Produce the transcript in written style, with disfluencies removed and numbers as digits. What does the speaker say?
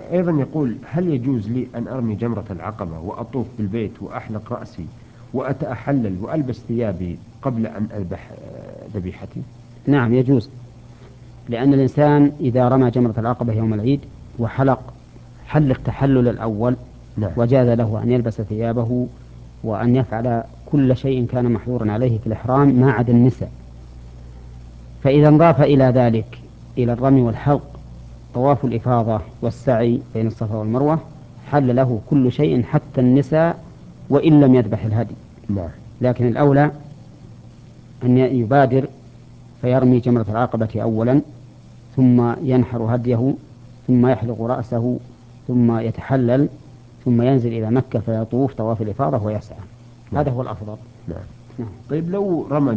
أيضا يقول: هل يجوز لي أن أرمي جمرة العقبة وأطوف بالبيت وأحلق رأسي وأتأحلل وألبس ثيابي قبل أن أذبح ذبيحتي؟ نعم يجوز، لأن الإنسان إذا رمى جمرة العقبة يوم العيد حلق تحلل الأول، نعم. وجاز له أن يلبس ثيابه وأن يفعل كل شيء كان محظورا عليه في الإحرام ما عدا النساء. فإذا انضاف إلى ذلك، إلى الرمي والحلق، طواف الإفاضة والسعي بين الصفا والمروة، حل له كل شيء حتى النساء وإن لم يذبح الهدي. نعم. لكن الأولى أن يبادر فيرمي جمرة العقبة أولا، ثم ينحر هديه، ثم يحلق رأسه، ثم يتحلل، ثم ينزل إلى مكة فيطوف طواف الإفاضة ويسعى. نعم. هذا هو الأفضل. نعم. نعم. طيب لو رمى